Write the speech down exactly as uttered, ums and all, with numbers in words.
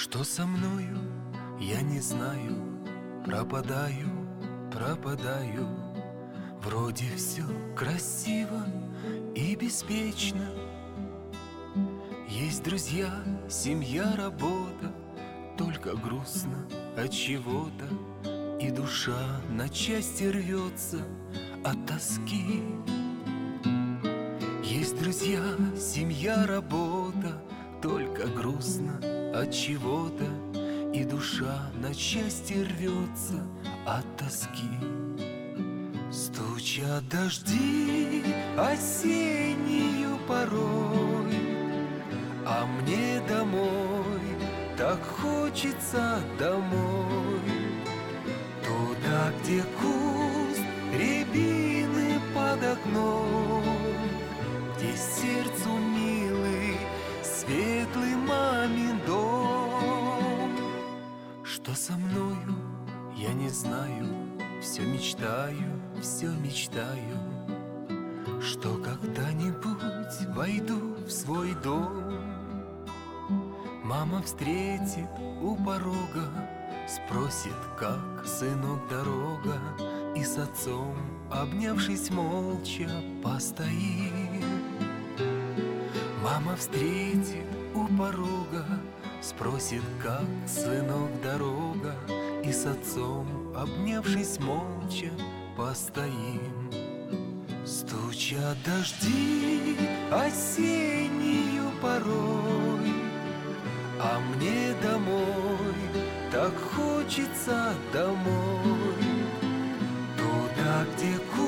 Что со мною, я не знаю. Пропадаю, пропадаю. Вроде все красиво и беспечно. Есть друзья, семья, работа, только грустно от чего-то, и душа на части рвется от тоски. Есть друзья, семья, работа, только грустно от чего-то, и душа на части рвется от тоски. Стучат дожди осеннюю порой, а мне домой, так хочется домой. Туда, где куст рябины под окном, где сердцу милый светлый мамин дом. Что со мною, я не знаю. Все мечтаю, все мечтаю, что когда-нибудь войду в свой дом. Мама встретит у порога, спросит, как, сынок, дорога, и с отцом, обнявшись молча, постоим. Мама встретит у порога, спросит, как, сынок, дорога, и с отцом, обнявшись молча, постоим. Стучат дожди осеннюю порой, а мне домой, так хочется домой. Туда, где